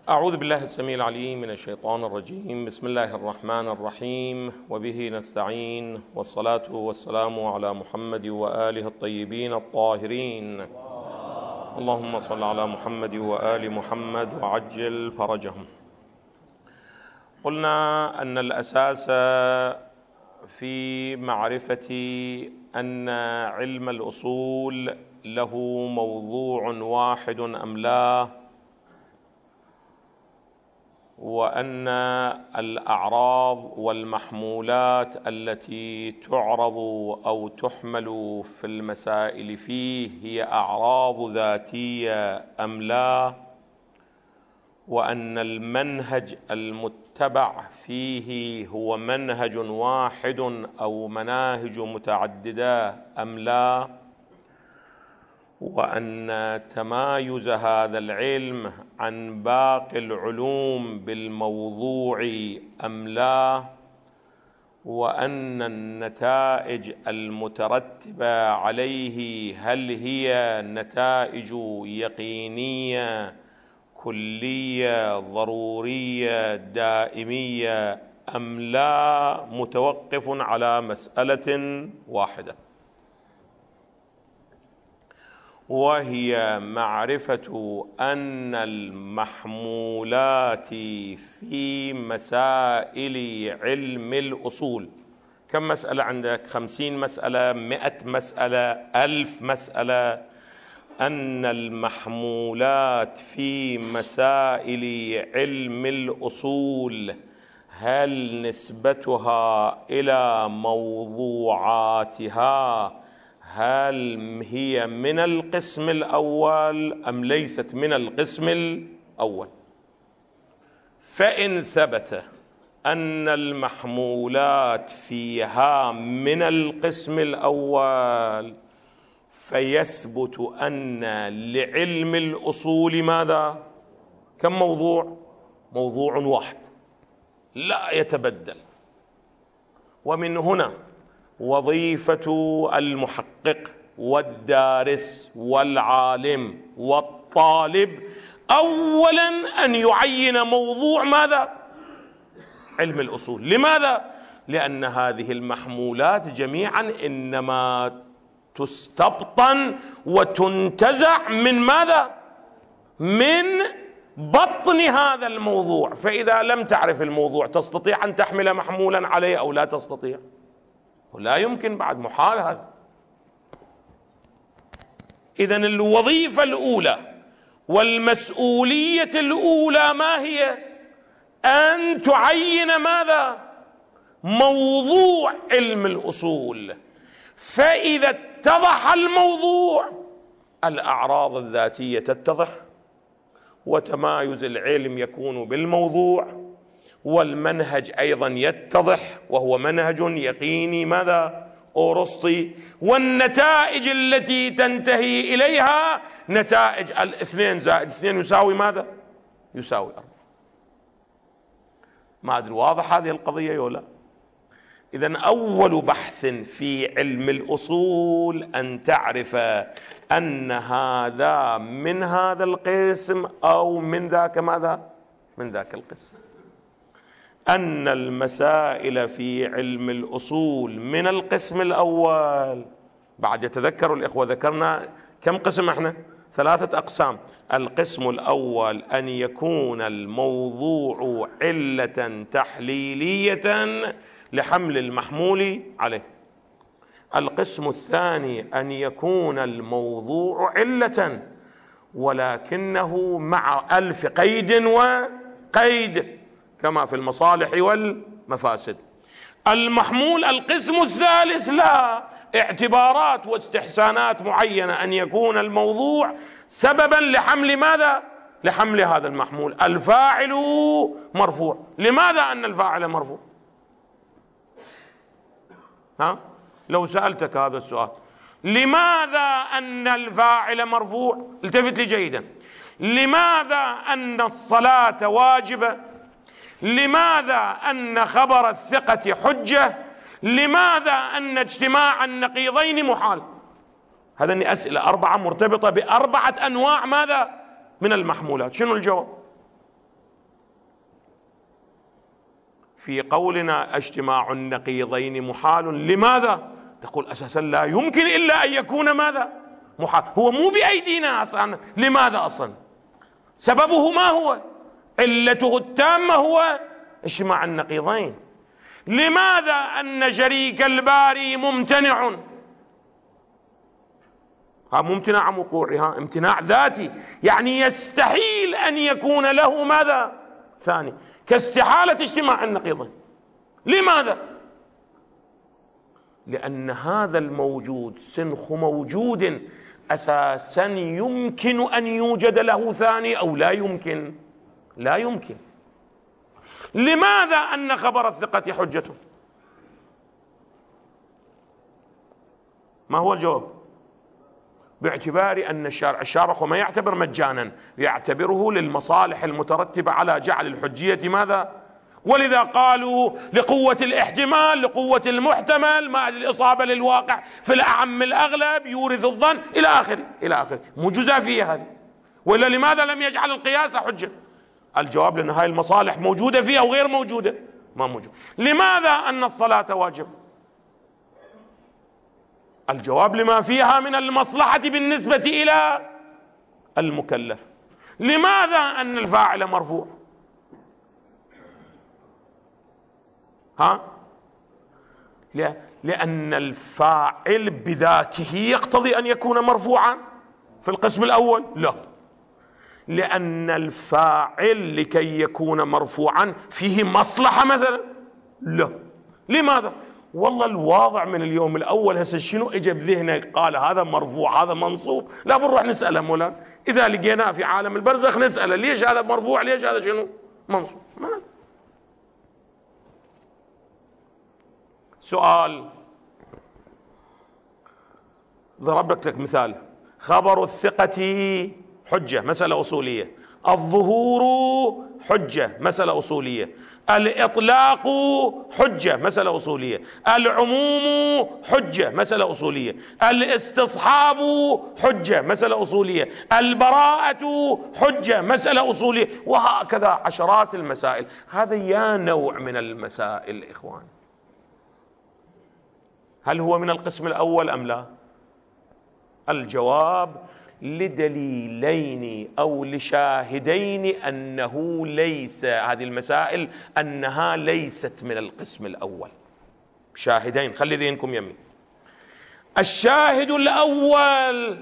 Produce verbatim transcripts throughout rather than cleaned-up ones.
أعوذ بالله السميع العليم من الشيطان الرجيم. بسم الله الرحمن الرحيم، وبه نستعين، والصلاة والسلام على محمد وآله الطيبين الطاهرين. اللهم صل على محمد وآل محمد وعجل فرجهم. قلنا أن الأساس في معرفة أن علم الأصول له موضوع واحد أم لا، وأن الأعراض والمحمولات التي تعرض أو تحمل في المسائل فيه هي أعراض ذاتية أم لا، وأن المنهج المتبع فيه هو منهج واحد أو مناهج متعددة أم لا، وأن تمايز هذا العلم عن باقي العلوم بالموضوع أم لا، وأن النتائج المترتبة عليه هل هي نتائج يقينية كلية ضرورية دائمية أم لا، متوقف على مسألة واحدة، وهي معرفة أن المحمولات في مسائل علم الأصول. كم مسألة عندك؟ خمسين مسألة، مئة مسألة، ألف مسألة. أن المحمولات في مسائل علم الأصول هل نسبتها إلى موضوعاتها هل هي من القسم الأول أم ليست من القسم الأول؟ فإن ثبت أن المحمولات فيها من القسم الأول فيثبت أن لعلم الأصول ماذا؟ كم موضوع؟ موضوع واحد لا يتبدل. ومن هنا وظيفة المحقق والدارس والعالم والطالب أولا أن يعين موضوع ماذا؟ علم الأصول. لماذا؟ لأن هذه المحمولات جميعا إنما تستبطن وتنتزع من ماذا؟ من بطن هذا الموضوع. فإذا لم تعرف الموضوع تستطيع أن تحمل محمولا عليه أو لا تستطيع؟ ولا يمكن، بعد محال هذا. إذن الوظيفة الأولى والمسؤولية الأولى ما هي؟ أن تعين ماذا؟ موضوع علم الأصول. فإذا اتضح الموضوع الأعراض الذاتية تتضح، وتمايز العلم يكون بالموضوع، والمنهج أيضا يتضح وهو منهج يقيني ماذا؟ أورسطي. والنتائج التي تنتهي إليها نتائج الاثنين زائد اثنين يساوي ماذا؟ يساوي أربعة. ما أدري واضح هذه القضية ولا؟ إذن أول بحث في علم الأصول أن تعرف أن هذا من هذا القسم أو من ذاك ماذا؟ من ذاك القسم. أن المسائل في علم الأصول من القسم الأول. بعد يتذكروا الإخوة ذكرنا كم قسم احنا؟ ثلاثة أقسام. القسم الأول أن يكون الموضوع علة تحليلية لحمل المحمول عليه. القسم الثاني أن يكون الموضوع علة ولكنه مع ألف قيد وقيد كما في المصالح والمفاسد. المحمول القسم الثالث لا، اعتبارات واستحسانات معينة أن يكون الموضوع سببا لحمل ماذا؟ لحمل هذا المحمول. الفاعل مرفوع. لماذا أن الفاعل مرفوع؟ ها؟ لو سألتك هذا السؤال، لماذا أن الفاعل مرفوع؟ التفت لي جيدا. لماذا أن الصلاة واجبة؟ لماذا أن خبر الثقة حجة؟ لماذا أن اجتماع النقيضين محال؟ هذه أسئلة أربعة مرتبطة بأربعة أنواع ماذا؟ من المحمولات. شنو الجواب؟ في قولنا اجتماع النقيضين محال، لماذا؟ نقول أساسا لا يمكن إلا أن يكون ماذا؟ محال. هو مو بأيدينا أصلا. لماذا أصلا؟ سببه ما هو؟ علته التامة هو اجتماع النقيضين. لماذا أن شريك الباري ممتنع؟ ها ممتنع عن وقوعها امتناع ذاتي، يعني يستحيل أن يكون له ماذا؟ ثاني، كاستحالة اجتماع النقيضين. لماذا؟ لأن هذا الموجود سنخ موجود أساسا يمكن أن يوجد له ثاني أو لا يمكن؟ لا يمكن. لماذا أن خبر الثقة حجة؟ ما هو الجواب؟ باعتبار أن الشارع الشارع ما يعتبر مجانا، يعتبره للمصالح المترتبة على جعل الحجية ماذا؟ ولذا قالوا لقوة الاحتمال، لقوة المحتمل، مع الإصابة للواقع في الأعم الأغلب يورث الظن إلى آخره إلى آخره. مو جزافية هذه. ولا لماذا لم يجعل القياس حجة؟ الجواب لأن هاي المصالح موجودة فيها أو غير موجودة؟ ما موجودة. لماذا أن الصلاة واجب؟ الجواب لما فيها من المصلحة بالنسبة إلى المكلف. لماذا أن الفاعل مرفوع؟ ها؟ لأن الفاعل بذاته يقتضي أن يكون مرفوعا في القسم الأول؟ لا، لأن الفاعل لكي يكون مرفوعا فيه مصلحة مثلا؟ لا. لماذا؟ والله الواضع من اليوم الأول هسه شنو اجى بذهنك؟ قال هذا مرفوع هذا منصوب، لا بنروح نسأله مولانا، إذا لقيناه في عالم البرزخ نسأله ليش هذا مرفوع ليش هذا شنو منصوب. ما سؤال، ضربت لك مثال، خبر الثقة حجة مسألة أصولية، الظهور حجة مسألة أصولية، الإطلاق حجة مسألة أصولية، العموم حجة مسألة أصولية، الاستصحاب حجة مسألة أصولية، البراءة حجة مسألة أصولية، وهكذا عشرات المسائل. هذا يا نوع من المسائل إخوان، هل هو من القسم الأول أم لا؟ الجواب لدليلين أو لشاهدين أنه ليس، هذه المسائل أنها ليست من القسم الأول. شاهدين، خلي ذهنكم يمي. الشاهد الأول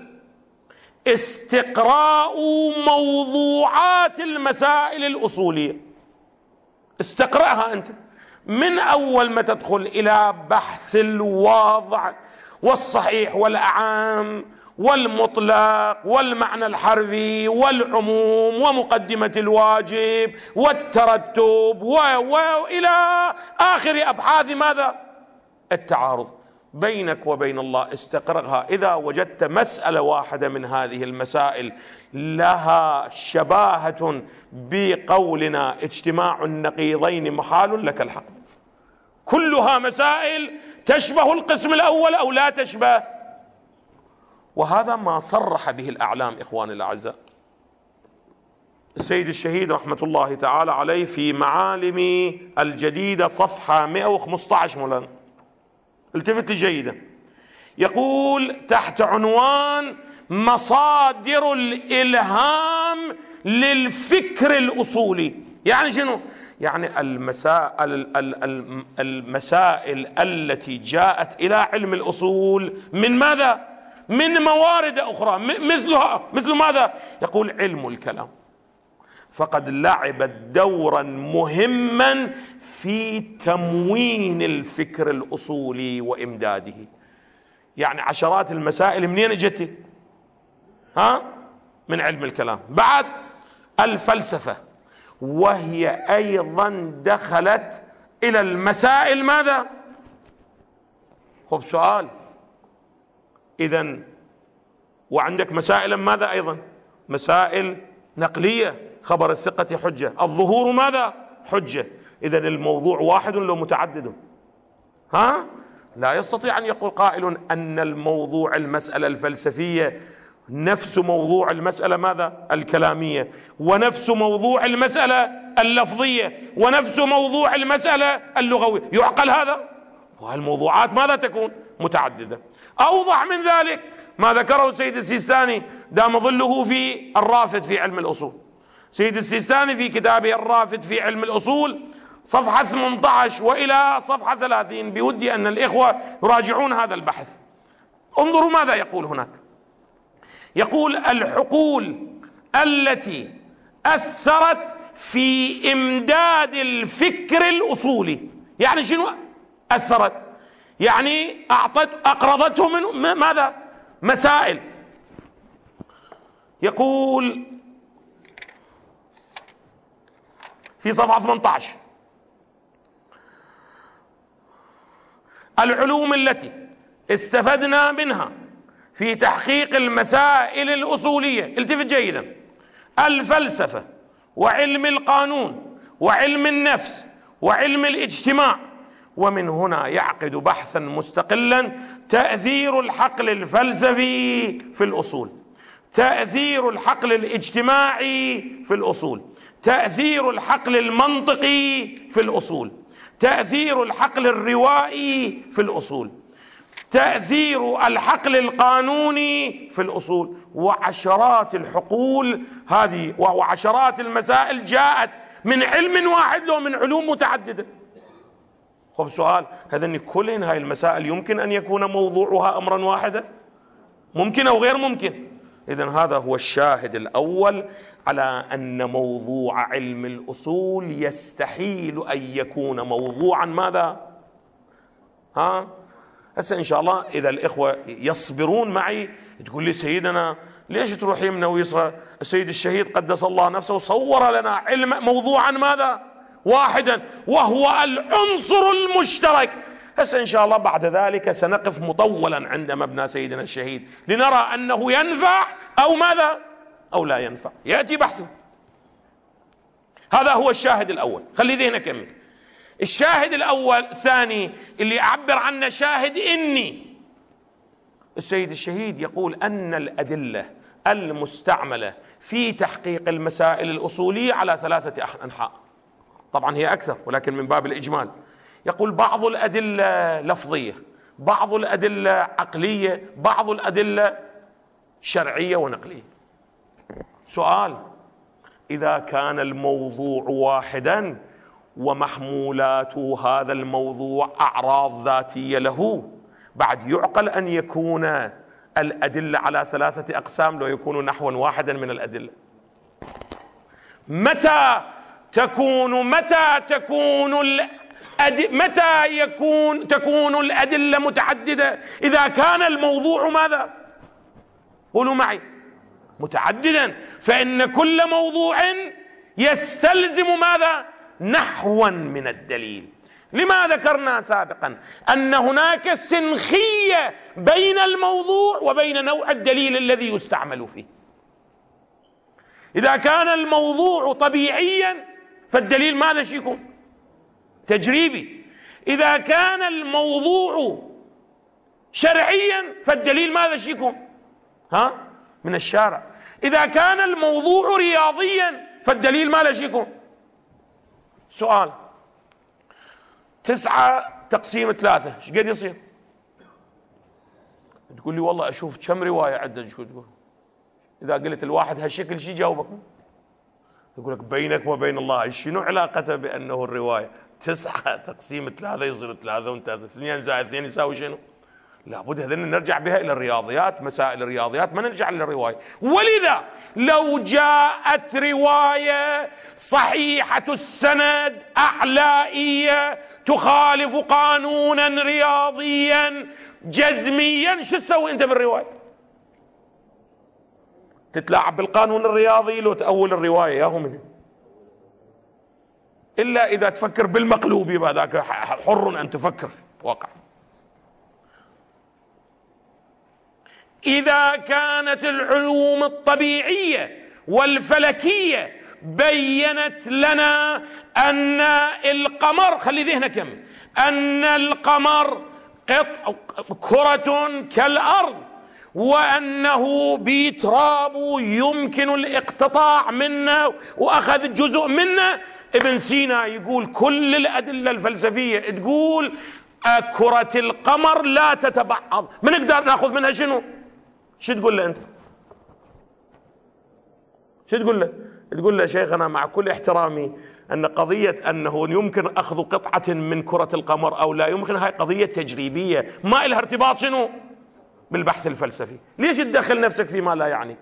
استقراء موضوعات المسائل الأصولية، استقرأها أنت من أول ما تدخل إلى بحث الواضع والصحيح والأعام والمطلق والمعنى الحرفي والعموم ومقدمة الواجب والترتب وإلى آخر أبحاث ماذا؟ التعارض. بينك وبين الله استقرأها، إذا وجدت مسألة واحدة من هذه المسائل لها شباهة بقولنا اجتماع النقيضين محال، لك الحق. كلها مسائل تشبه القسم الأول أو لا تشبه، وهذا ما صرح به الأعلام إخواني الأعزاء. السيد الشهيد رحمة الله تعالى عليه في معالم الجديدة صفحة مئة وخمسة عشر مولانا، التفت لي جيدا، يقول تحت عنوان مصادر الإلهام للفكر الأصولي. يعني شنو؟ يعني المسائل, المسائل التي جاءت إلى علم الأصول من ماذا؟ من موارد أخرى مثلها، مثل ماذا؟ يقول علم الكلام فقد لعبت دورا مهما في تموين الفكر الأصولي وإمداده. يعني عشرات المسائل منين اجت؟ ها؟ من علم الكلام. بعد الفلسفة، وهي أيضا دخلت إلى المسائل ماذا؟ خب سؤال، إذن وعندك مسائل ماذا أيضا؟ مسائل نقلية، خبر الثقة حجة، الظهور ماذا؟ حجة. إذن الموضوع واحد لو متعدد؟ ها؟ لا يستطيع أن يقول قائل أن الموضوع المسألة الفلسفية نفس موضوع المسألة ماذا؟ الكلامية، ونفس موضوع المسألة اللفظية، ونفس موضوع المسألة اللغوية. يعقل هذا؟ والموضوعات ماذا تكون؟ متعددة. أوضح من ذلك ما ذكره سيد السيستاني دام ظله في الرافد في علم الأصول. سيد السيستاني في كتابه الرافد في علم الأصول صفحة ثمانية عشر وإلى صفحة ثلاثين، بودي أن الإخوة يراجعون هذا البحث. انظروا ماذا يقول هناك. يقول: الحقول التي أثرت في إمداد الفكر الأصولي. يعني شنو أثرت؟ يعني أعطت أقرضته من ماذا؟ مسائل. يقول في صفحة ثمانية عشر: العلوم التي استفدنا منها في تحقيق المسائل الأصولية، التفت جيدا، الفلسفة وعلم القانون وعلم النفس وعلم الاجتماع. ومن هنا يعقد بحثا مستقلا: تأثير الحقل الفلسفي في الأصول، تأثير الحقل الاجتماعي في الأصول، تأثير الحقل المنطقي في الأصول، تأثير الحقل الروائي في الأصول، تأثير الحقل القانوني في الأصول. وعشرات الحقول هذه وعشرات المسائل جاءت من علم واحد لو من علوم متعددة. خب سؤال، هذا كل هاي المسائل يمكن أن يكون موضوعها أمرا واحدا؟ ممكن أو غير ممكن؟ إذن هذا هو الشاهد الأول على أن موضوع علم الأصول يستحيل أن يكون موضوعا ماذا؟ ها؟ هسه إن شاء الله إذا الإخوة يصبرون معي تقول لي: سيدنا ليش تروح يمنى ويسرى؟ السيد الشهيد قدس الله نفسه صور لنا علم موضوعا ماذا؟ واحدا، وهو العنصر المشترك. هسه إن شاء الله بعد ذلك سنقف مطولا عند مبنى سيدنا الشهيد لنرى أنه ينفع أو ماذا؟ أو لا ينفع، يأتي بحثه. هذا هو الشاهد الأول، خلي ذهنك كمل. الشاهد الأول ثاني اللي أعبر عنه شاهد إني. السيد الشهيد يقول أن الأدلة المستعملة في تحقيق المسائل الأصولية على ثلاثة أنحاء، طبعا هي أكثر ولكن من باب الإجمال. يقول بعض الأدلة لفظية، بعض الأدلة عقلية، بعض الأدلة شرعية ونقلية. سؤال: إذا كان الموضوع واحدا ومحمولات هذا الموضوع أعراض ذاتية له، بعد يعقل أن يكون الأدلة على ثلاثة أقسام لو يكون نحوا واحدا من الأدلة؟ متى تكون متى تكون الأد... متى يكون تكون الأدلة متعددة؟ إذا كان الموضوع ماذا؟ قولوا معي: متعددا، فإن كل موضوع يستلزم ماذا؟ نحوا من الدليل. لما ذكرنا سابقا أن هناك سنخية بين الموضوع وبين نوع الدليل الذي يستعمل فيه. إذا كان الموضوع طبيعيا فالدليل ماذا يكون؟ تجريبي. إذا كان الموضوع شرعيا فالدليل ماذا يكون؟ ها؟ من الشارع. إذا كان الموضوع رياضيا فالدليل ماذا يكون؟ سؤال: تسعة تقسيم ثلاثة ايش قد يصير؟ تقول لي والله أشوف كم رواية عدد. شو تقول؟ إذا قلت الواحد هالشكل شي جاوبك؟ يقول لك بينك وبين الله شنو علاقته بأنه الرواية؟ تسعة تقسيم ثلاثة يصير ثلاثة وانت اثنين زائد اثنين يساوي شنو؟ لابد هذين نرجع بها إلى الرياضيات، مسائل الرياضيات، ما نرجع للرواية. ولذا لو جاءت رواية صحيحة السند أعلائية تخالف قانونا رياضيا جزميا، شو تسوي أنت بالرواية؟ تتلاعب بالقانون الرياضي لو تأول الرواية ياهو منه، إلا إذا تفكر بالمقلوب يبقى ذاك حر أن تفكر في واقع. إذا كانت العلوم الطبيعية والفلكية بينت لنا أن القمر، خلي ذهنك كمل، أن القمر قط كرة كالأرض وأنه بيتراب يمكن الاقتطاع منه وأخذ جزء منه. ابن سينا يقول كل الأدلة الفلسفية تقول كرة القمر لا تتبعض، ما نقدر ناخذ منها شنو؟ شو تقول له أنت؟ شو تقول له؟ تقول له شيخنا مع كل احترامي أن قضية أنه يمكن أخذ قطعة من كرة القمر أو لا يمكن، هاي قضية تجريبية ما لها ارتباط شنو؟ بالبحث الفلسفي. ليش تدخل نفسك فيما لا يعنيك؟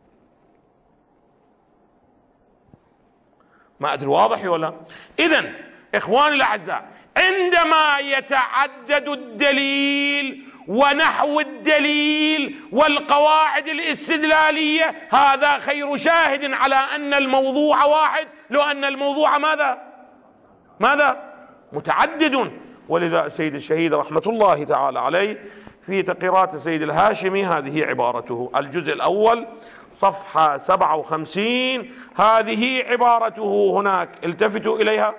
ما أدري واضح ولا؟ إذن إخواني الأعزاء، عندما يتعدد الدليل ونحو الدليل والقواعد الاستدلالية، هذا خير شاهد على أن الموضوع واحد، لو أن الموضوع ماذا؟ ماذا؟ متعدد. ولذا سيد الشهيد رحمة الله تعالى عليه في تقريرات سيد الهاشمي هذه عبارته، الجزء الأول صفحة سبعة وخمسين، هذه عبارته هناك، التفتوا إليها.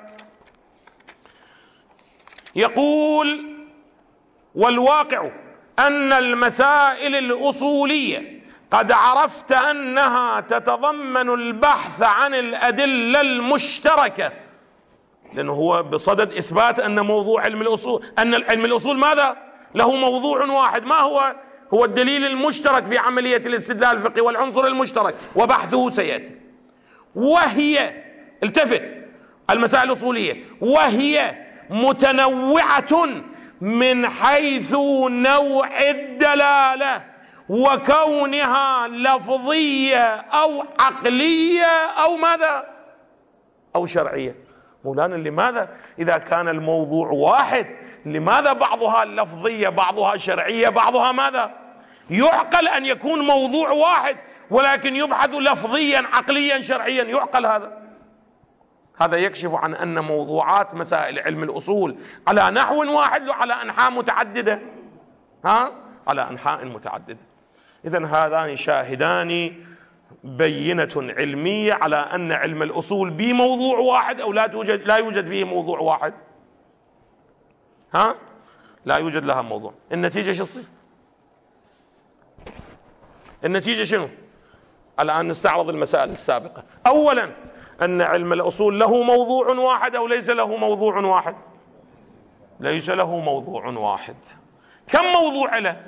يقول: والواقع أن المسائل الأصولية قد عرفت أنها تتضمن البحث عن الأدلة المشتركة، لأنه هو بصدد إثبات أن موضوع علم الأصول، أن علم الأصول ماذا؟ له موضوع واحد، ما هو؟ هو الدليل المشترك في عملية الاستدلال الفقهي والعنصر المشترك، وبحثه سيأتي. وهي، التفت، المسائل الأصولية وهي متنوعة من حيث نوع الدلالة وكونها لفظية أو عقلية أو ماذا؟ أو شرعية. مولانا لماذا إذا كان الموضوع واحد لماذا بعضها لفظية بعضها شرعية بعضها ماذا؟ يعقل أن يكون موضوع واحد ولكن يبحث لفظيا عقليا شرعيا، يعقل هذا؟ هذا يكشف عن أن موضوعات مسائل علم الأصول على نحو واحد وعلى أنحاء متعددة، ها؟ على أنحاء متعددة. إذن هذان شاهدان بينة علمية على أن علم الأصول بموضوع واحد أو لا توجد لا يوجد فيه موضوع واحد، ها؟ لا يوجد لها موضوع. النتيجة شو تصير؟ النتيجة شنو؟ الآن نستعرض المسائل السابقة. أولا أن علم الأصول له موضوع واحد أو ليس له موضوع واحد؟ ليس له موضوع واحد. كم موضوع له؟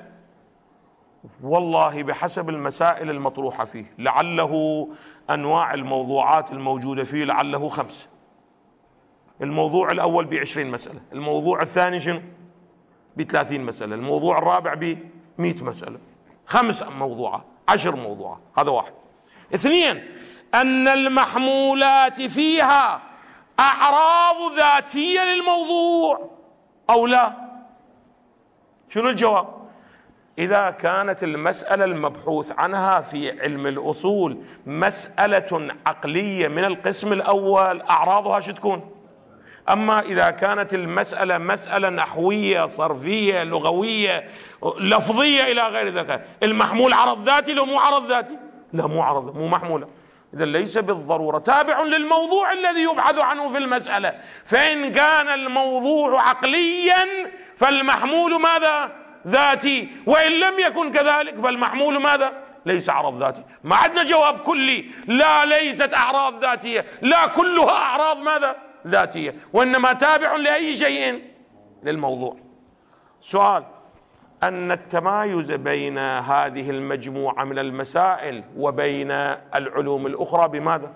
والله بحسب المسائل المطروحة فيه، لعله أنواع الموضوعات الموجودة فيه لعله خمسة. الموضوع الأول بعشرين مسألة، الموضوع الثاني شنو؟ بثلاثين مسألة، الموضوع الرابع بمئة مسألة. خمس موضوعات، عشر موضوعات، هذا واحد. اثنين، أن المحمولات فيها أعراض ذاتية للموضوع أو لا؟ شنو الجواب؟ إذا كانت المسألة المبحوث عنها في علم الأصول مسألة عقلية من القسم الأول، أعراضها شو تكون؟ أما إذا كانت المسألة مسألة نحوية صرفية لغوية لفظية إلى غير ذلك، المحمول عرض ذاتي لو مو عرض ذاتي؟ لا، مو عرض، مو محمولة. إذا ليس بالضرورة، تابع للموضوع الذي يبحث عنه في المسألة. فإن كان الموضوع عقليا فالمحمول ماذا؟ ذاتي، وإن لم يكن كذلك فالمحمول ماذا؟ ليس عرض ذاتي. ما عندنا جواب كلي، لا ليست أعراض ذاتية، لا كلها أعراض ماذا؟ ذاتية، وإنما تابع لأي شيء؟ للموضوع. سؤال: أن التمايز بين هذه المجموعة من المسائل وبين العلوم الأخرى بماذا؟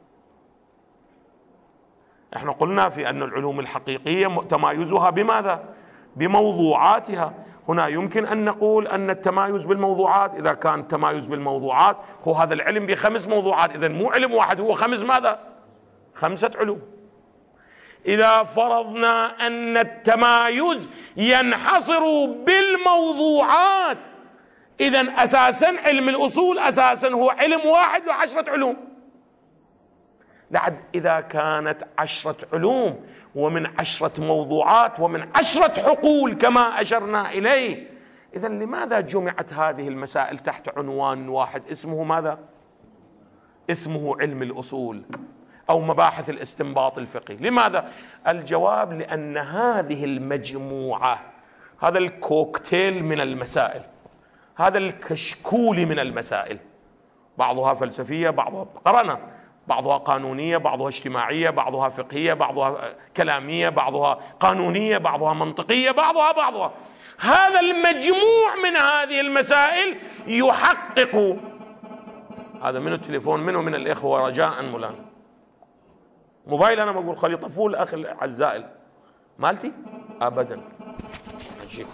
احنا قلنا في أن العلوم الحقيقية تمايزها بماذا؟ بموضوعاتها. هنا يمكن أن نقول أن التمايز بالموضوعات، إذا كان التمايز بالموضوعات هو هذا العلم بخمس موضوعات، إذن مو علم واحد، هو خمس ماذا؟ خمسة علوم. إذا فرضنا أن التمايز ينحصر بالموضوعات، إذن أساسا علم الأصول أساسا هو علم واحد وعشرة علوم. لعد إذا كانت عشرة علوم ومن عشرة موضوعات ومن عشرة حقول كما أشرنا إليه، إذن لماذا جمعت هذه المسائل تحت عنوان واحد اسمه ماذا؟ اسمه علم الأصول أو مباحث الاستنباط الفقهي. لماذا؟ الجواب: لأن هذه المجموعة، هذا الكوكتيل من المسائل، هذا الكشكول من المسائل، بعضها فلسفية، بعضها قرأنا، بعضها قانونية، بعضها اجتماعية، بعضها فقهية، بعضها كلامية، بعضها قانونية، بعضها منطقية، بعضها بعضها هذا المجموع من هذه المسائل يحقق. هذا منه التليفون، منه من الإخوة رجاء مولانا، موبايل أنا بقول خلي طفوه الأخ الزائل مالتي أبدا أجيك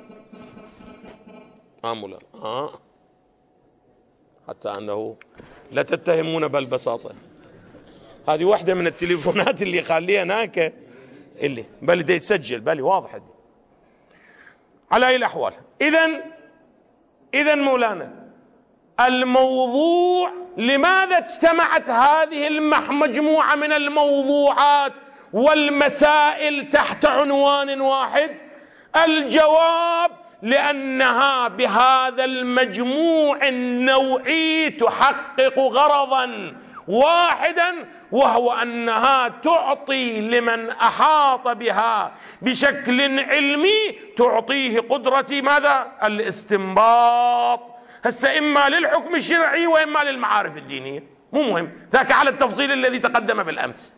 آه مولانا آه حتى أنه لا تتهمون بالبساطة. هذه واحدة من التليفونات اللي خليها هناك اللي بل دي تسجل بالي واضح دي. على أي الأحوال إذن إذن مولانا الموضوع، لماذا اجتمعت هذه المجموعة من الموضوعات والمسائل تحت عنوان واحد؟ الجواب لأنها بهذا المجموع النوعي تحقق غرضا واحدا، وهو أنها تعطي لمن أحاط بها بشكل علمي تعطيه قدرة ماذا؟ الاستنباط. هسه إما للحكم الشرعي وإما للمعارف الدينية، مو مهم ذاك على التفصيل الذي تقدم بالأمس.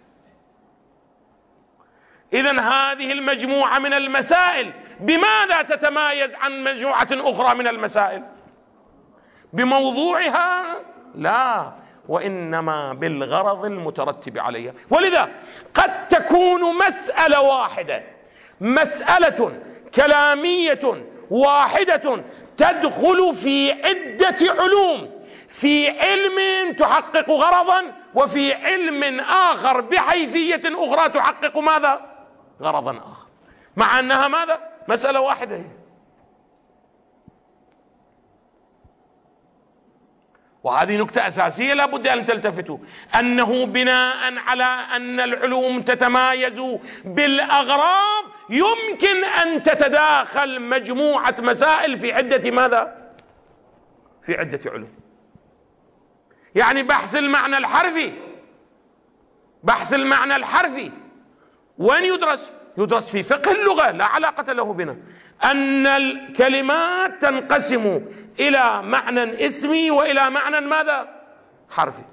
إذن هذه المجموعة من المسائل بماذا تتمايز عن مجموعة أخرى من المسائل؟ بموضوعها؟ لا، وإنما بالغرض المترتب عليها. ولذا قد تكون مسألة واحدة، مسألة كلامية واحدة تدخل في عدة علوم، في علم تحقق غرضا، وفي علم آخر بحيثية أخرى تحقق ماذا؟ غرضا آخر، مع أنها ماذا؟ مسألة واحدة هي. وهذه نكتة أساسية لا بد أن تلتفتوا، أنه بناء على أن العلوم تتمايز بالأغراض يمكن أن تتداخل مجموعة مسائل في عدة ماذا؟ في عدة علوم. يعني بحث المعنى الحرفي، بحث المعنى الحرفي وين يدرس؟ يدرس في فقه اللغة، لا علاقة له بنا. أن الكلمات تنقسم إلى معنى اسمي وإلى معنى ماذا؟ حرفي.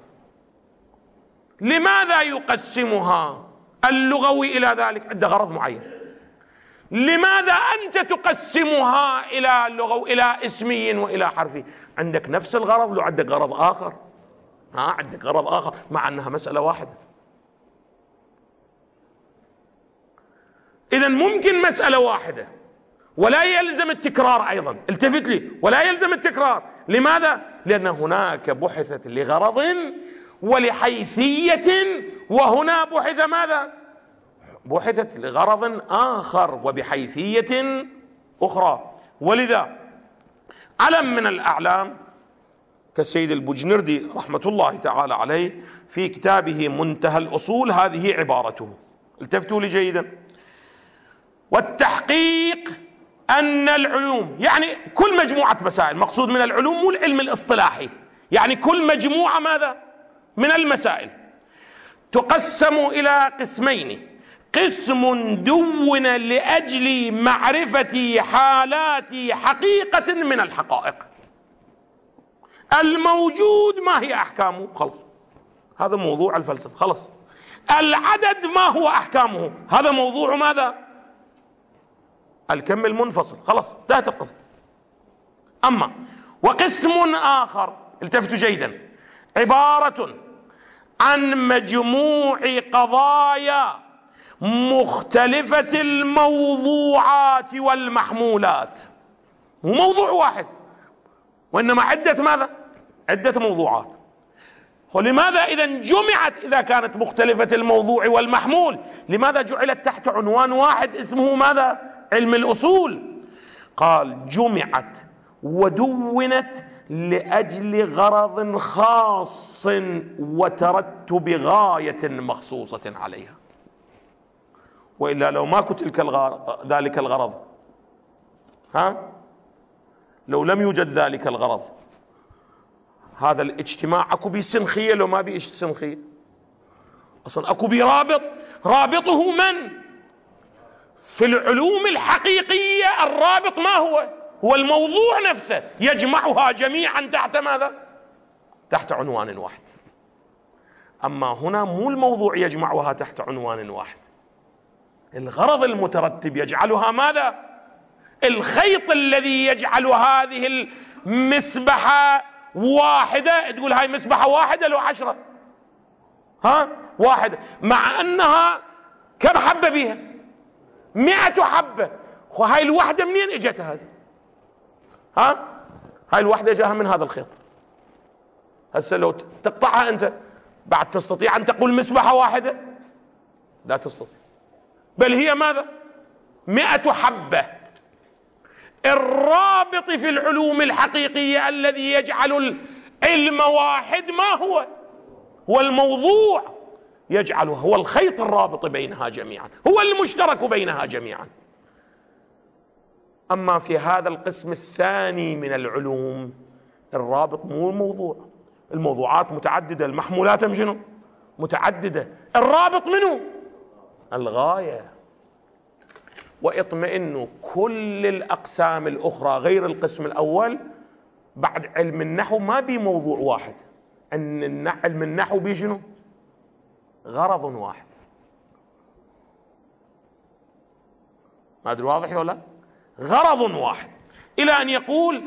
لماذا يقسمها اللغوي إلى ذلك؟ عنده غرض معين. لماذا أنت تقسمها إلى لغو إلى اسمي وإلى حرفي؟ عندك نفس الغرض لو عندك غرض آخر، ها عندك غرض آخر مع أنها مسألة واحدة. إذن ممكن مسألة واحدة ولا يلزم التكرار أيضا، التفت لي، ولا يلزم التكرار. لماذا؟ لأن هناك بحثت لغرض ولحيثية، وهنا بحث ماذا؟ بحثت لغرض آخر وبحيثية أخرى. ولذا علم من الأعلام كالسيد البجنردي رحمة الله تعالى عليه في كتابه منتهى الأصول هذه عبارته، التفتوا لي جيدا: والتحقيق أن العلوم، يعني كل مجموعة مسائل، مقصود من العلوم مو العلم الاصطلاحي، يعني كل مجموعة ماذا؟ من المسائل تقسم إلى قسمين: قسم دون لأجل معرفة حالات حقيقة من الحقائق، الموجود ما هي أحكامه، خلص هذا موضوع الفلسفة، خلص. العدد ما هو أحكامه، هذا موضوع ماذا؟ الكم المنفصل، خلاص انتهت القضية. أما وقسم آخر، التفتوا جيدا، عبارة عن مجموع قضايا مختلفة الموضوعات والمحمولات، مو موضوع واحد وإنما عدة ماذا؟ عدة موضوعات. ولماذا إذا جمعت إذا كانت مختلفة الموضوع والمحمول؟ لماذا جعلت تحت عنوان واحد اسمه ماذا؟ علم الأصول. قال جمعت ودونت لأجل غرض خاص وترتب غاية مخصوصة عليها، وإلا لو ماكو تلك الغرض ذلك الغرض، ها لو لم يوجد ذلك الغرض، هذا الاجتماع اكو بيه سنخية لو ما بيه سنخية؟ اصلا اكو بيه رابط، رابطه من؟ في العلوم الحقيقية الرابط ما هو؟ هو الموضوع نفسه يجمعها جميعا تحت ماذا؟ تحت عنوان واحد. أما هنا مو الموضوع يجمعها تحت عنوان واحد، الغرض المترتب يجعلها ماذا؟ الخيط الذي يجعل هذه المسبحة واحدة. تقول هاي مسبحة واحدة لو عشرة؟ ها واحدة، مع أنها كم حبة بيها؟ مئة حبة. وهاي الوحدة منين اجت هذه؟ ها هاي الوحدة جاها من هذا الخيط. هسه لو تقطعها أنت بعد تستطيع أن تقول مسبحة واحدة؟ لا تستطيع، بل هي ماذا؟ مئة حبة. الرابط في العلوم الحقيقية الذي يجعل العلم واحد ما هو؟ هو الموضوع يجعله، هو الخيط الرابط بينها جميعا، هو المشترك بينها جميعا. أما في هذا القسم الثاني من العلوم الرابط مو الموضوع، الموضوعات متعددة، المحمولات شنو؟ متعددة، الرابط منه الغاية. واطمئنوا كل الأقسام الأخرى غير القسم الأول بعد علم النحو ما بي موضوع واحد، أن علم النحو بي شنو؟ غرض واحد. ما أدري واضح ولا؟ غرض واحد، إلى أن يقول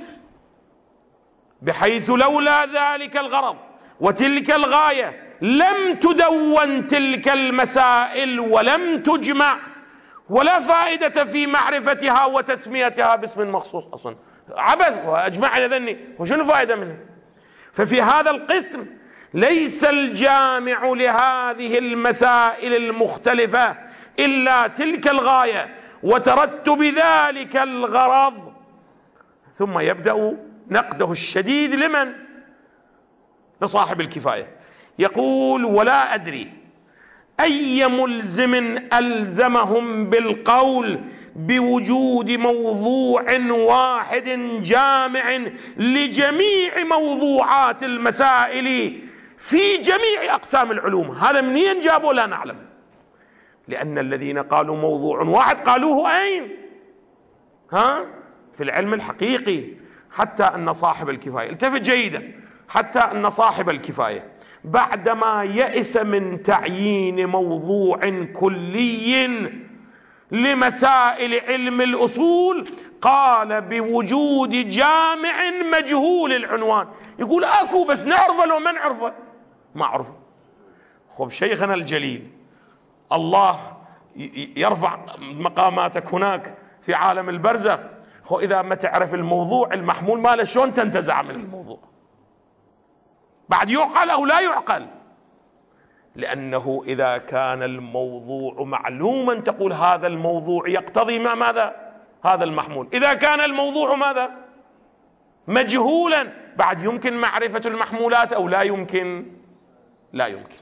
بحيث لولا ذلك الغرض وتلك الغاية لم تدون تلك المسائل ولم تجمع، ولا فائدة في معرفتها وتسميتها باسم مخصوص. أصلا عبث وأجمعنا ذني، وشنو فائدة منه؟ ففي هذا القسم ليس الجامع لهذه المسائل المختلفة إلا تلك الغاية وترتب ذلك الغرض. ثم يبدأ نقده الشديد لمن؟ لصاحب الكفاية. يقول ولا أدري أي ملزم ألزمهم بالقول بوجود موضوع واحد جامع لجميع موضوعات المسائل في جميع أقسام العلوم. هذا منين جابوا لا نعلم، لأن الذين قالوا موضوع واحد قالوه أين؟ ها؟ في العلم الحقيقي. حتى أن صاحب الكفاية، التفت جيدا، حتى أن صاحب الكفاية بعدما يئس من تعيين موضوع كلي لمسائل علم الأصول قال بوجود جامع مجهول العنوان. يقول أكو بس نعرفه لو ما نعرفه ما أعرفه. خب شيخنا الجليل الله يرفع مقاماتك هناك في عالم البرزخ، خو إذا ما تعرف الموضوع المحمول ماله شلون تنتزع من الموضوع؟ بعد يعقل أو لا يعقل؟ لأنه إذا كان الموضوع معلوما تقول هذا الموضوع يقتضي ما ماذا؟ هذا المحمول. إذا كان الموضوع ماذا؟ مجهولا بعد يمكن معرفة المحمولات أو لا يمكن؟ لا يمكن.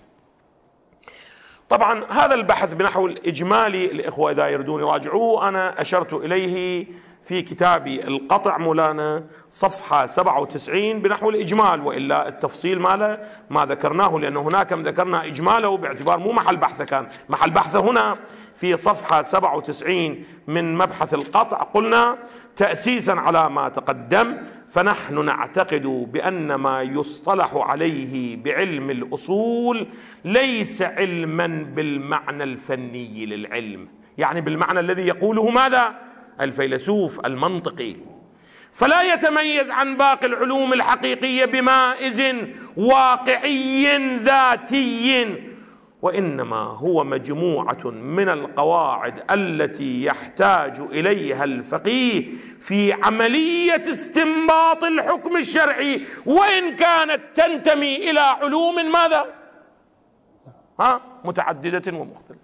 طبعا هذا البحث بنحو الإجمالي الإخوة إذا يردون يراجعوه، أنا أشرت إليه في كتابي القطع مولانا صفحة سبعة وتسعين بنحو الإجمال، وإلا التفصيل ماله ما ذكرناه، لأن هناك ذكرنا إجماله باعتبار مو محل بحثه، كان محل بحثه هنا في صفحة سبعة وتسعين من مبحث القطع. قلنا تأسيسا على ما تقدم فنحن نعتقد بأن ما يصطلح عليه بعلم الأصول ليس علما بالمعنى الفني للعلم، يعني بالمعنى الذي يقوله ماذا؟ الفيلسوف المنطقي، فلا يتميز عن باقي العلوم الحقيقية بمائز واقعي ذاتي، وإنما هو مجموعة من القواعد التي يحتاج إليها الفقيه في عملية استنباط الحكم الشرعي، وإن كانت تنتمي إلى علوم ماذا؟ ها؟ متعددة ومختلفة.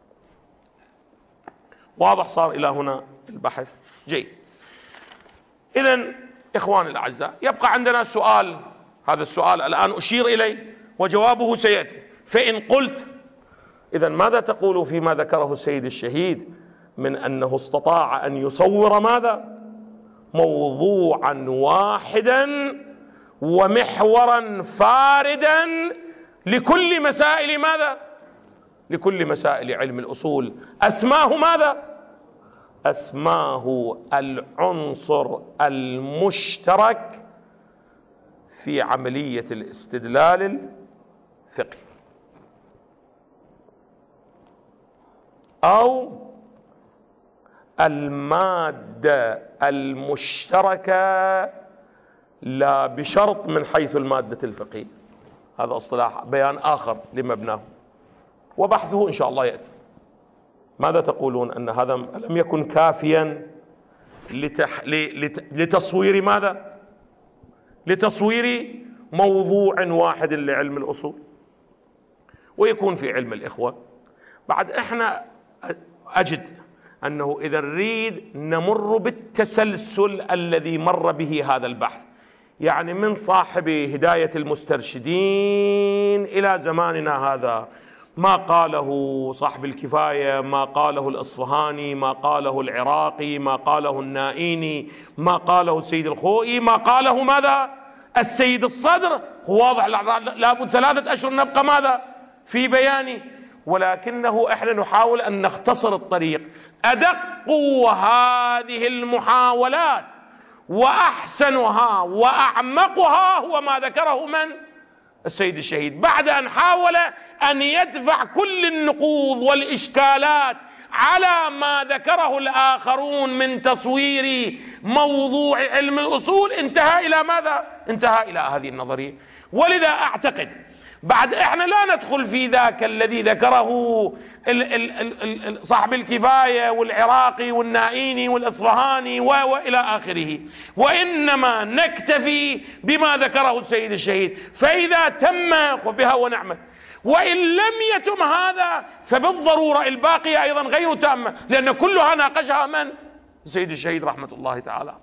واضح صار إلى هنا البحث؟ جيد. إذن إخواني الأعزاء يبقى عندنا سؤال، هذا السؤال الآن أشير إليه وجوابه سيأتي. فإن قلت إذن ماذا تقول فيما ذكره السيد الشهيد من أنه استطاع أن يصور ماذا؟ موضوعا واحدا ومحورا فاردا لكل مسائل ماذا؟ لكل مسائل علم الأصول، أسماه ماذا؟ أسماه العنصر المشترك في عملية الاستدلال الفقهي، أو المادة المشتركة لا بشرط من حيث المادة الفقهية. هذا اصطلاح بيان آخر لمبناه وبحثه إن شاء الله يأتي. ماذا تقولون؟ أن هذا لم يكن كافيا لتح... لت... لتصوير ماذا؟ لتصوير موضوع واحد لعلم الأصول، ويكون في علم الإخوة بعد. إحنا أجد أنه إذا نريد نمر بالتسلسل الذي مر به هذا البحث، يعني من صاحب هداية المسترشدين إلى زماننا هذا، ما قاله صاحب الكفاية، ما قاله الأصفهاني، ما قاله العراقي، ما قاله النائيني، ما قاله السيد الخوئي، ما قاله ماذا؟ السيد الصدر. هو واضح لابد ثلاثة أشهر نبقى ماذا؟ في بيانه. ولكنه احنا نحاول أن نختصر الطريق. أدق هذه المحاولات وأحسنها وأعمقها هو ما ذكره من؟ السيد الشهيد، بعد أن حاول أن يدفع كل النقوض والإشكالات على ما ذكره الآخرون من تصوير موضوع علم الأصول، انتهى إلى ماذا؟ انتهى إلى هذه النظرية. ولذا أعتقد بعد احنا لا ندخل في ذاك الذي ذكره ال ال ال ال صاحب الكفاية والعراقي والنائيني والأصفهاني وإلى آخره، وإنما نكتفي بما ذكره السيد الشهيد. فإذا تم وبها ونعمة، وإن لم يتم هذا فبالضرورة الباقية أيضا غير تامة، لأن كلها ناقشها من؟ السيد الشهيد رحمة الله تعالى.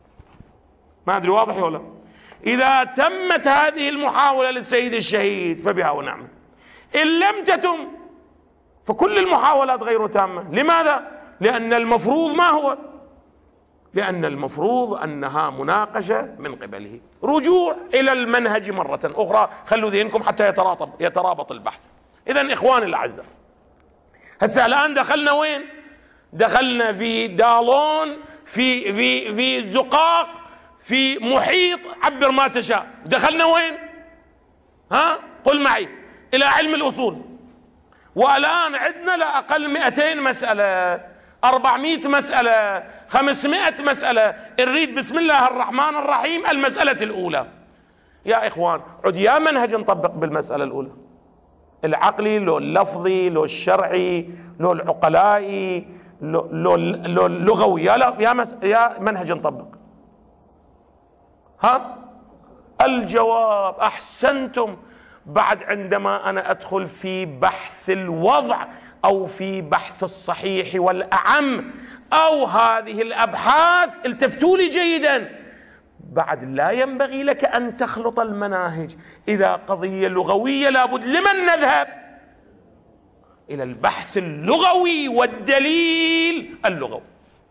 ما أدري واضح ولا؟ إذا تمت هذه المحاولة للسيد الشهيد فبها ونعمة، إن لم تتم فكل المحاولات غير تامة. لماذا؟ لأن المفروض ما هو؟ لأن المفروض أنها مناقشة من قبله، رجوع إلى المنهج مرة أخرى. خلوا ذهنكم حتى يترابط يترابط البحث. إذن إخواني الأعزاء، هسه الآن دخلنا وين؟ دخلنا في دالون، في في في زقاق، في محيط، عبر ما تشاء. دخلنا وين؟ ها؟ قل معي، إلى علم الأصول. والآن عندنا لا أقل مئتين مسألة، أربعمائة مسألة، خمسمائة مسألة. نريد بسم الله الرحمن الرحيم المسألة الأولى. يا إخوان، عد يا منهج نطبق بالمسألة الأولى، العقلي لو اللفظي لو الشرعي لو العقلائي لو لو لو اللغوي، يا يا يا منهج نطبق. ها؟ الجواب أحسنتم. بعد عندما أنا أدخل في بحث الوضع أو في بحث الصحيح والأعم أو هذه الأبحاث، التفتوا لي جيدا، بعد لا ينبغي لك أن تخلط المناهج. إذا قضية لغوية لابد لمن نذهب؟ إلى البحث اللغوي والدليل اللغوي.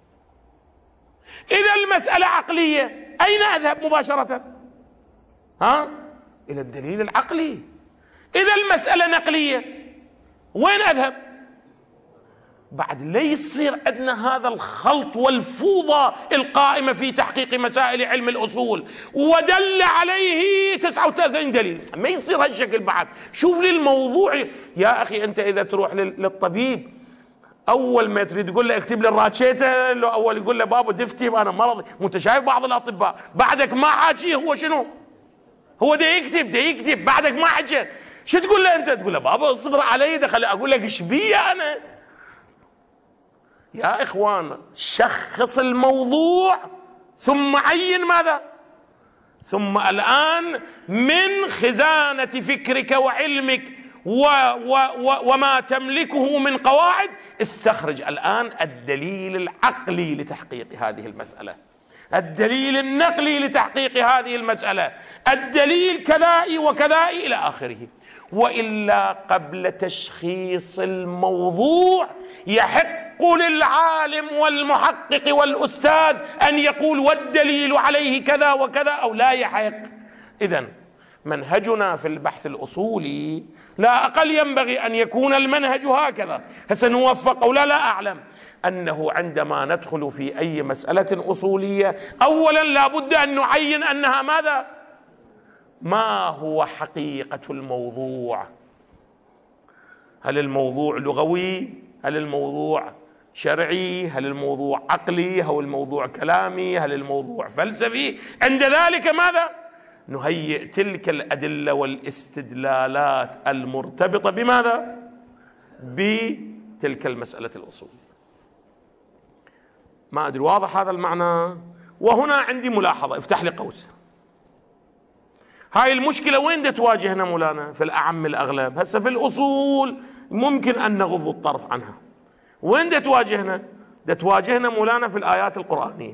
إذا المسألة عقلية أين أذهب مباشرة؟ ها؟ إلى الدليل العقلي. إذا المسألة نقلية وين أذهب؟ بعد لا يصير عندنا هذا الخلط والفوضى القائمة في تحقيق مسائل علم الأصول ودل عليه تسعة وثلاثين دليل. ما يصير هالشكل بعد. شوف لي الموضوع يا أخي. أنت إذا تروح للطبيب أول ما تريد تقول له اكتب لي الراتشيتا، لو أول يقول له بابا دفتي أنا مرضي. وأنت شايف بعض الأطباء بعدك ما حاجي هو شنو؟ هو ده يكتب ده يكتب بعدك ما حاجي. شو تقول له أنت؟ تقول له بابا اصبر علي، دخل أقول لك إيش بي أنا. يا إخوان، شخص الموضوع ثم عين ماذا؟ ثم الآن من خزانة فكرك وعلمك و و و وما تملكه من قواعد استخرج الآن الدليل العقلي لتحقيق هذه المسألة، الدليل النقلي لتحقيق هذه المسألة، الدليل كذائي وكذائي إلى آخره. وإلا قبل تشخيص الموضوع يحق للعالم والمحقق والأستاذ أن يقول والدليل عليه كذا وكذا، أو لا يحق. إذن منهجنا في البحث الأصولي لا أقل ينبغي أن يكون المنهج هكذا. فسنوفق أو لا لا أعلم أنه عندما ندخل في أي مسألة أصولية أولا لا بد أن نعين أنها ماذا؟ ما هو حقيقة الموضوع؟ هل الموضوع لغوي؟ هل الموضوع شرعي؟ هل الموضوع عقلي؟ هل الموضوع كلامي؟ هل الموضوع فلسفي؟ عند ذلك ماذا؟ نهيئ تلك الأدلة والاستدلالات المرتبطة بماذا؟ بتلك المسألة الأصولية. ما أدري واضح هذا المعنى؟ وهنا عندي ملاحظة، افتح لي قوس. هاي المشكلة وين دا تواجهنا مولانا؟ في الأعم الأغلب. هسه في الأصول ممكن أن نغض الطرف عنها. وين دا تواجهنا؟ دا تواجهنا مولانا في الآيات القرآنية.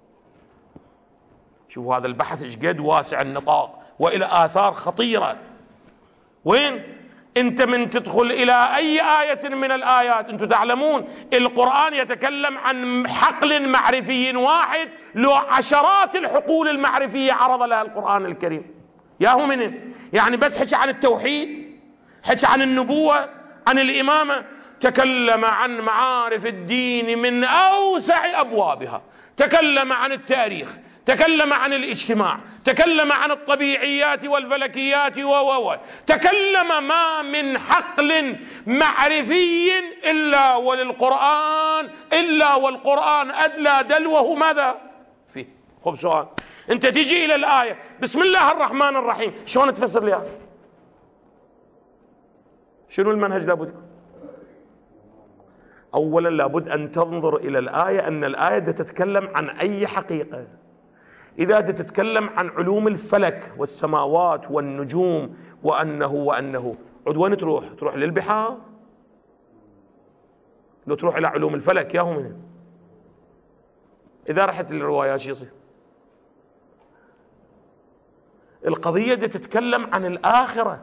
شوفوا هذا البحث ايش قد واسع النطاق وإلى آثار خطيرة. وين؟ أنت من تدخل إلى أي آية من الآيات، أنتم تعلمون القرآن يتكلم عن حقل معرفي واحد له عشرات الحقول المعرفية عرض لها القرآن الكريم. ياهو منين؟ يعني بس حكي عن التوحيد، حكي عن النبوة، عن الإمامة، تكلم عن معارف الدين من أوسع أبوابها، تكلم عن التاريخ، تكلم عن الاجتماع، تكلم عن الطبيعيات والفلكيات و و تكلم ما من حقل معرفي إلا وللقرآن إلا والقرآن أدلى دلوه ماذا فيه. خب سؤال، أنت تجي إلى الآية بسم الله الرحمن الرحيم، شلون تفسر لي؟ شنو المنهج لابد؟ أولا لابد أن تنظر إلى الآية أن الآية تتكلم عن أي حقيقة. إذا تتكلم عن علوم الفلك والسماوات والنجوم وأنه وأنه عد وين تروح؟ تروح للبحار؟ لو تروح إلى علوم الفلك ياهو من. إذا رحت للروايات شو يصير؟ القضية دي تتكلم عن الآخرة،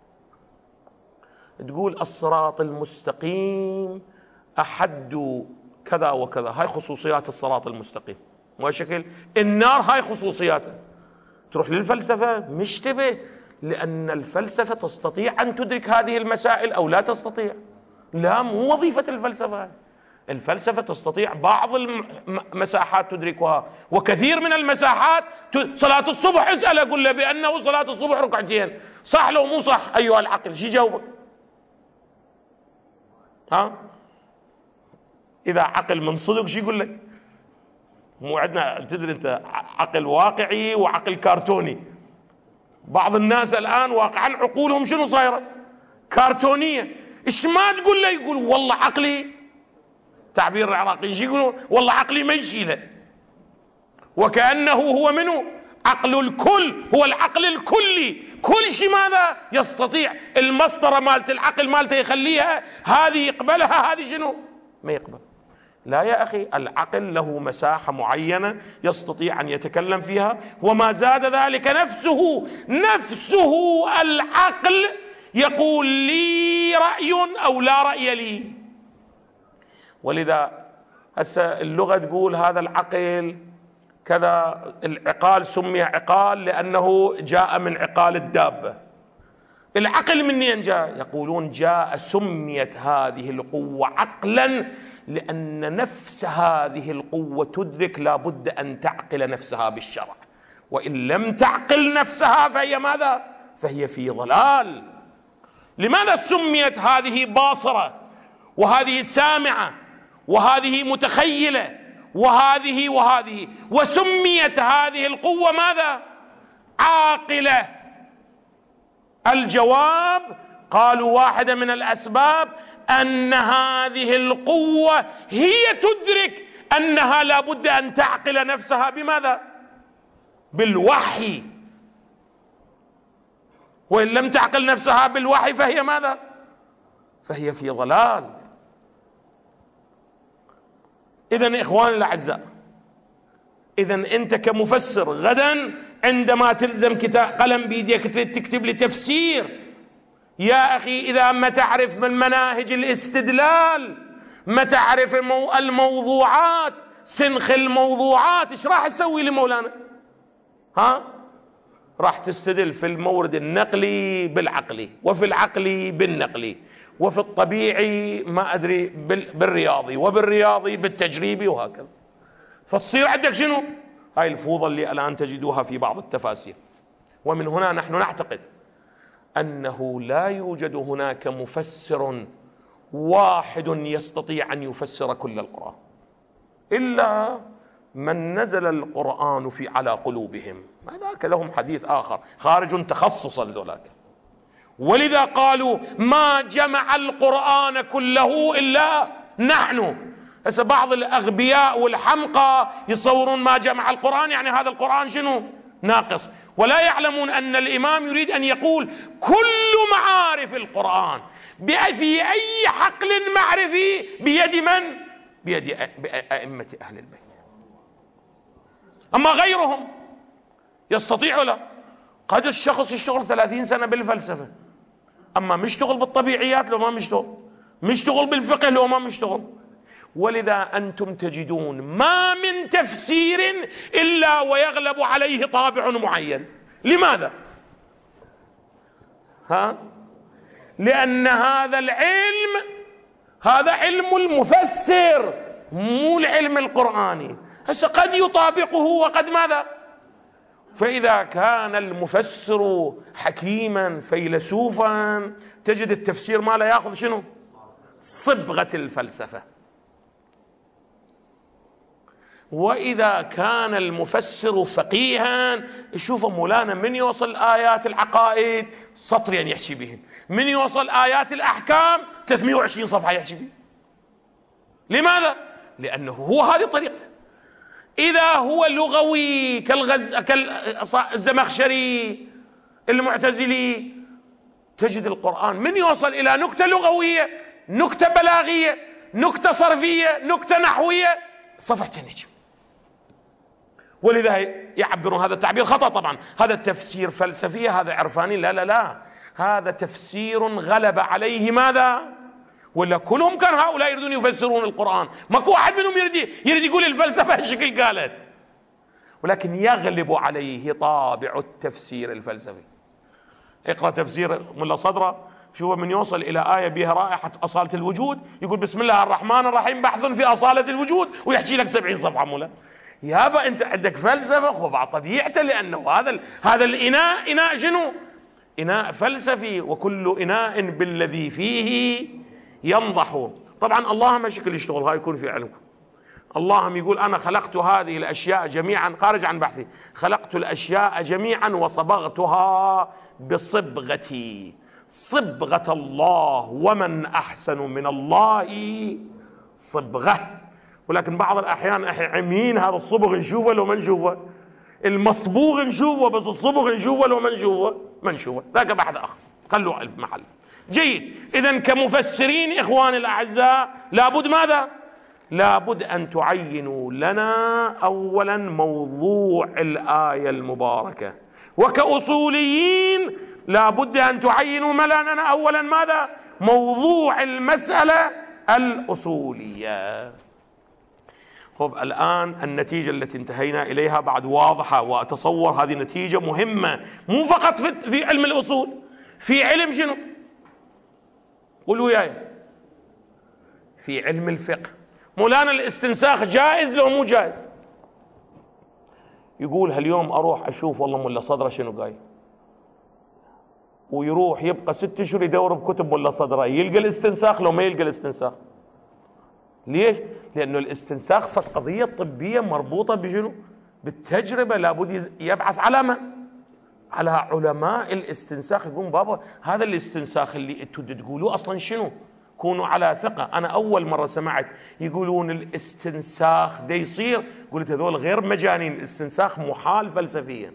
تقول الصراط المستقيم أحد كذا وكذا، هاي خصوصيات الصراط المستقيم، ما شكل النار هاي خصوصياته. تروح للفلسفة مش تبي، لأن الفلسفة تستطيع أن تدرك هذه المسائل أو لا تستطيع. لا، مو وظيفة الفلسفة. الفلسفة تستطيع بعض المساحات تدركها، وكثير من المساحات صلاة الصبح اسأل أقول له بأنه صلاة الصبح ركعتين، صح لو مو صح أيها العقل؟ شي جاوبك؟ ها؟ إذا عقل من صدق شي يقول لك؟ مو عندنا تدري أنت عقل واقعي وعقل كارتوني. بعض الناس الآن واقعا عقولهم شنو صايرة؟ كارتونية. إيش ما تقول له يقول والله عقلي، تعبير العراقيين شي يقولون؟ والله عقلي ما يشيله، وكأنه هو منه عقل الكل، هو العقل الكلي، كل شيء ماذا يستطيع المسطرة مالت العقل مالته يخليها هذه يقبلها هذه شنو ما يقبل. لا يا أخي، العقل له مساحة معينة يستطيع أن يتكلم فيها، وما زاد ذلك نفسه نفسه العقل يقول لي رأي أو لا رأي لي. ولذا هسه اللغة تقول هذا العقل كذا، العقال سمي عقال لأنه جاء من عقال الدابة. العقل منين جاء؟ يقولون جاء سميت هذه القوة عقلا لأن نفس هذه القوة تدرك لابد أن تعقل نفسها بالشرع، وإن لم تعقل نفسها فهي ماذا؟ فهي في ضلال. لماذا سميت هذه باصرة وهذه سامعة وهذه متخيلة وهذه وهذه، وسميت هذه القوة ماذا؟ عاقلة؟ الجواب قالوا واحدة من الأسباب أن هذه القوة هي تدرك أنها لابد أن تعقل نفسها بماذا؟ بالوحي، وإن لم تعقل نفسها بالوحي فهي ماذا؟ فهي في ضلال. إذن إخواني الأعزاء، إذن أنت كمفسر غدا عندما تلزم كتاب قلم بيديك تكتب لي تفسير، يا أخي إذا ما تعرف من مناهج الاستدلال، ما تعرف الموضوعات، سنخ الموضوعات، إيش راح تسوي لمولانا؟ ها؟ راح تستدل في المورد النقلي بالعقلي، وفي العقلي بالنقلي، وفي الطبيعي ما أدري بالرياضي، وبالرياضي بالتجريبي، وهكذا. فتصير عندك شنو؟ هاي الفوضى اللي الآن تجدوها في بعض التفاسير. ومن هنا نحن نعتقد أنه لا يوجد هناك مفسر واحد يستطيع أن يفسر كل القرآن إلا من نزل القرآن في على قلوبهم. هذاك لهم حديث آخر خارج تخصصا ذولاك، ولذا قالوا ما جمع القرآن كله إلا نحن. هسه بعض الأغبياء والحمقى يصورون ما جمع القرآن يعني هذا القرآن شنو؟ ناقص، ولا يعلمون أن الإمام يريد أن يقول كل معارف القرآن في أي حقل معرفي بيد من؟ بيد أئمة أهل البيت. أما غيرهم يستطيع له. قد الشخص يشتغل ثلاثين سنة بالفلسفة، أما مشتغل بالطبيعيات لو ما مشتغل، مشتغل بالفقه لو ما مشتغل. ولذا أنتم تجدون ما من تفسير إلا ويغلب عليه طابع معين. لماذا؟ ها؟ لأن هذا العلم هذا علم المفسر مو العلم القرآني. هسه قد يطابقه وقد ماذا؟ فإذا كان المفسر حكيما فيلسوفا تجد التفسير ما لا يأخذ شنو؟ صبغة الفلسفة. وإذا كان المفسر فقيها شوفوا مولانا من يوصل آيات العقائد سطرين يحكي بهم، من يوصل آيات الأحكام ثلاثمئة وعشرين صفحة يحكي بهم. لماذا؟ لأنه هو هذه طريقته. إذا هو لغوي كالغز كالزمخشري المعتزلي تجد القرآن من يوصل إلى نكتة لغوية، نكتة بلاغية، نكتة صرفية، نكتة نحوية، صفحتين يجي. ولذا يعبرون هذا التعبير خطأ طبعا، هذا تفسير فلسفي، هذا عرفاني. لا لا لا، هذا تفسير غلب عليه ماذا؟ ولا كلهم كان هؤلاء يريدون يفسرون القرآن، ماكو واحد منهم يريد يريد يقول الفلسفة هالشكل قالت، ولكن يغلب عليه طابع التفسير الفلسفي. اقرأ تفسير ملا صدرة، شوف من يوصل إلى آية بها رائحة أصالة الوجود يقول بسم الله الرحمن الرحيم بحث في أصالة الوجود، ويحكي لك سبعين صفحة مولا. يابا أنت عندك فلسفة خب طبيعته، لأنه هذا هذا الإناء إناء شنو؟ إناء فلسفي، وكل إناء بالذي فيه ينضح. طبعا الله ما شكل يشتغل، هاي يكون في علمكم. الله يقول أنا خلقت هذه الأشياء جميعا، خارج عن بحثي، خلقت الأشياء جميعا وصبغتها بصبغتي، صبغة الله، ومن أحسن من الله صبغة. ولكن بعض الأحيان احنا عميين هذا الصبغ نشوفه لو ما نشوفه، المصبوغ نشوفه بس الصبغ نشوفه لو ما نشوفه ما نشوفه، ذاك بحث آخر خلوه ألف محل. جيد، إذن كمفسرين إخواني الأعزاء لابد ماذا؟ لابد أن تعينوا لنا أولا موضوع الآية المباركة، وكأصوليين لابد أن تعينوا لنا أولا ماذا؟ موضوع المسألة الأصولية. خب الآن النتيجة التي انتهينا إليها بعد واضحة، وأتصور هذه نتيجة مهمة مو فقط في علم الأصول، في علم شنو؟ قولوا وياي، في علم الفقه. مولانا الاستنساخ جائز لو مو جائز؟ يقول هاليوم أروح أشوف والله ملا صدرة شنو قايل، ويروح يبقى ست اشهر يدور بكتب ملا صدرة، يلقى الاستنساخ لو ما يلقى الاستنساخ. ليش؟ لأنه الاستنساخ فقضية طبية مربوطة بشنو؟ بالتجربة، لابد يبعث على من؟ على علماء الاستنساخ. يقول بابا هذا الاستنساخ اللي انتم تقولوه اصلا شنو؟ كونوا على ثقة. أنا أول مرة سمعت يقولون الاستنساخ ده يصير، قلت هذول غير مجانين، الاستنساخ محال فلسفيا.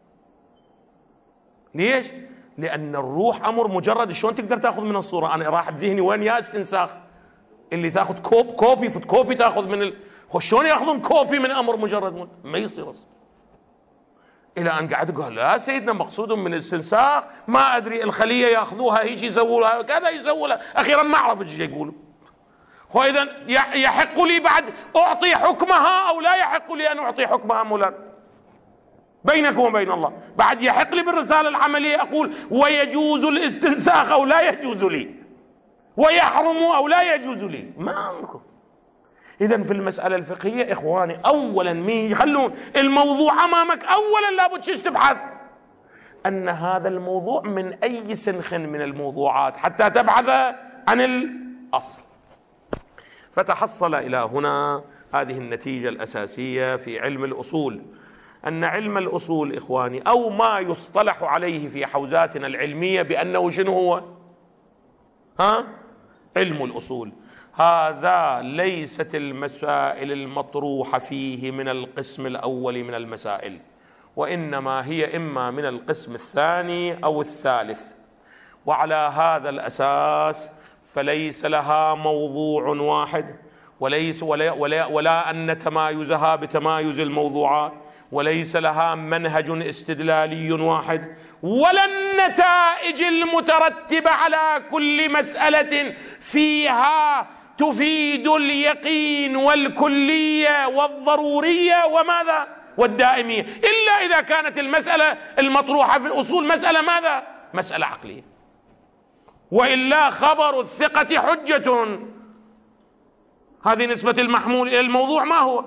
ليش؟ لأن الروح أمر مجرد، شلون تقدر تأخذ من الصورة؟ أنا راح بذهني وين يا استنساخ؟ اللي تأخذ كوب كوبي فوت كوبي تأخذ من ال... شلون يأخذون كوبي من أمر مجرد؟ ما يصير أصلا. إلى أن قاعد يقول لا سيدنا مقصود من الاستنساخ ما أدري الخلية يأخذوها هيك يسوولها كذا يسوولها، أخيرا ما أعرف ايش يقولوا. وإذا يحق لي بعد أعطي حكمها أو لا يحق لي أن أعطي حكمها مولانا؟ بينك وبين الله. بعد يحق لي بالرسالة العملية أقول ويجوز الاستنساخ أو لا يجوز لي، ويحرم أو لا يجوز لي، ما أمكن. إذن في المسألة الفقهية إخواني أولا مين يخلون الموضوع أمامك، أولا لابد شش تبحث أن هذا الموضوع من أي سنخ من الموضوعات حتى تبحث عن الأصل. فتحصل إلى هنا هذه النتيجة الأساسية في علم الأصول، أن علم الأصول إخواني أو ما يصطلح عليه في حوزاتنا العلمية بأنه شنو هو؟ ها؟ علم الأصول. هذا ليست المسائل المطروحة فيه من القسم الأول من المسائل، وإنما هي إما من القسم الثاني أو الثالث. وعلى هذا الأساس فليس لها موضوع واحد، وليس ولا, ولا, ولا أن تمايزها بتمايز الموضوعات، وليس لها منهج استدلالي واحد، ولا النتائج المترتبة على كل مسألة فيها تفيد اليقين والكلية والضرورية وماذا؟ والدائمية، إلا إذا كانت المسألة المطروحة في الأصول مسألة ماذا؟ مسألة عقلية. وإلا خبر الثقة حجة، هذه نسبة المحمول إلى الموضوع ما هو؟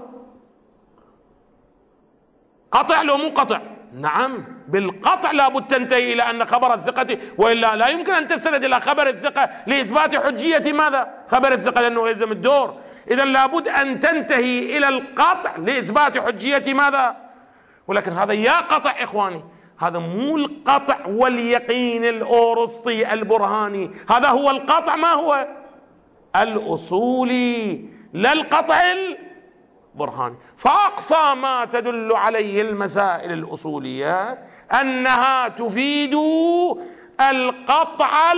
قطع لو مو قطع؟ نعم بالقطع لابد تنتهي إلى أن خبر الثقة، وإلا لا يمكن أن تستند إلى خبر الثقة لإثبات حجية ماذا؟ خبر الثقة، لأنه يلزم الدور. إذن لابد أن تنتهي إلى القطع لإثبات حجية ماذا؟ ولكن هذا يا قطع إخواني، هذا مو القطع واليقين الأورسطي البرهاني، هذا هو القطع ما هو؟ الأصولي، لا القطع البرهاني. فأقصى ما تدل عليه المسائل الأصولية أنها تفيد القطع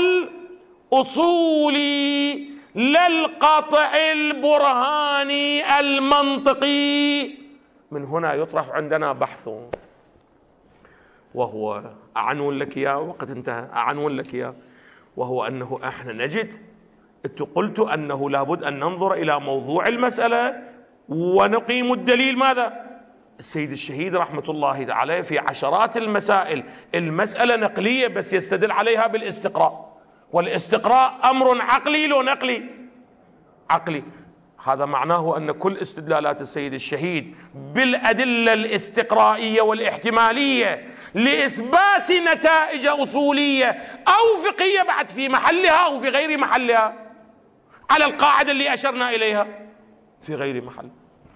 الأصولي لا القطع البرهاني المنطقي. من هنا يطرح عندنا بحث، وهو أعنون لك إياه، وقد انتهى، أعنون لك إياه، وهو أنه احنا نجد، انت قلت أنه لابد أن ننظر إلى موضوع المسألة ونقيم الدليل ماذا؟ السيد الشهيد رحمة الله عليه في عشرات المسائل المسألة نقلية بس يستدل عليها بالاستقراء، والاستقراء أمر عقلي لو نقلي؟ عقلي. هذا معناه أن كل استدلالات السيد الشهيد بالأدلة الاستقرائية والاحتمالية لإثبات نتائج أصولية أو فقهية بعد في محلها أو في غير محلها على القاعدة اللي أشرنا إليها في غير محل.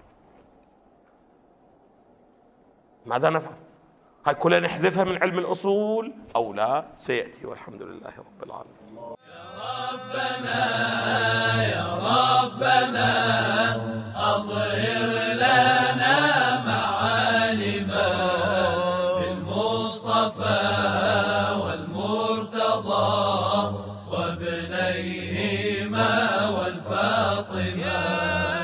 ماذا نفعل؟ هاي كلها نحذفها من علم الأصول أو لا؟ سيأتي، والحمد لله رب العالمين. يا ربنا يا ربنا أظهر لنا معالما بالمصطفى والمرتضى وابنيهما والفاطمة.